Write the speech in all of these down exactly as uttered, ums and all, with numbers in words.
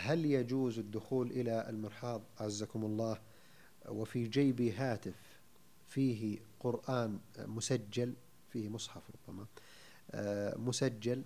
هل يجوز الدخول إلى المرحاض عزكم الله وفي جيبي هاتف فيه قرآن مسجل، فيه مصحف ربما مسجل؟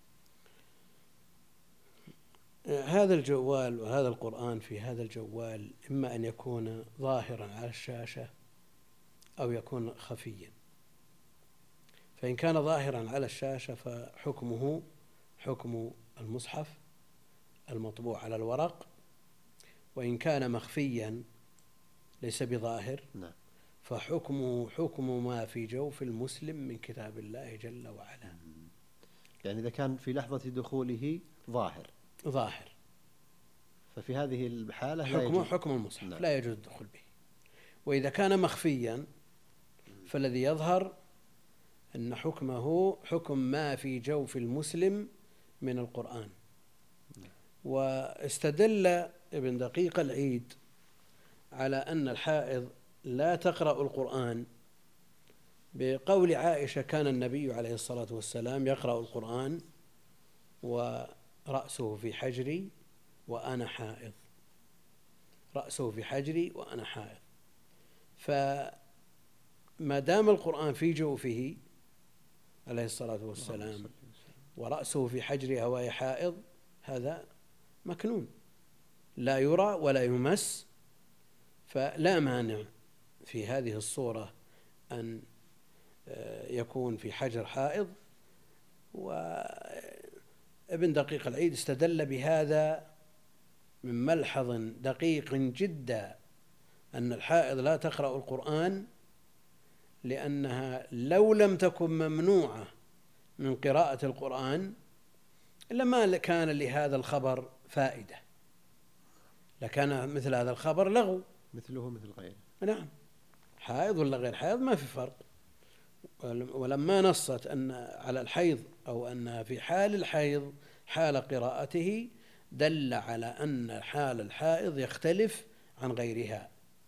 هذا الجوال وهذا القرآن في هذا الجوال إما أن يكون ظاهرا على الشاشة أو يكون خفيا. فإن كان ظاهرا على الشاشة فحكمه حكم المصحف المطبوع على الورق، وإن كان مخفيا ليس بظاهر نعم. فحكمه حكم ما في جوف المسلم من كتاب الله جل وعلا. يعني إذا كان في لحظة دخوله ظاهر ظاهر ففي هذه الحالة حكمه حكم المصحف. نعم. لا يجوز الدخول به. وإذا كان مخفيا فالذي يظهر أن حكمه حكم ما في جوف المسلم من القرآن. نعم. واستدل ابن دقيق العيد على أن الحائض لا تقرأ القرآن بقول عائشة: كان النبي عليه الصلاة والسلام يقرأ القرآن ورأسه في حجري وأنا حائض، رأسه في حجري وأنا حائض. فما دام القرآن في جوفه عليه الصلاة والسلام ورأسه في حجرها وهي حائض، هذا مكنون لا يرى ولا يمس، فلا مانع في هذه الصورة أن يكون في حجر حائض. وابن دقيق العيد استدل بهذا من ملحظ دقيق جدا أن الحائض لا تقرأ القرآن، لأنها لو لم تكن ممنوعة من قراءة القرآن لما كان لهذا الخبر فائدة، لكان مثل هذا الخبر لغو، مثله مثل غيره. نعم، حائض ولا غير حائض ما في فرق. ولما نصت أن على الحيض أو أن في حال الحيض حال قراءته دل على أن حال الحائض يختلف عن غيرها.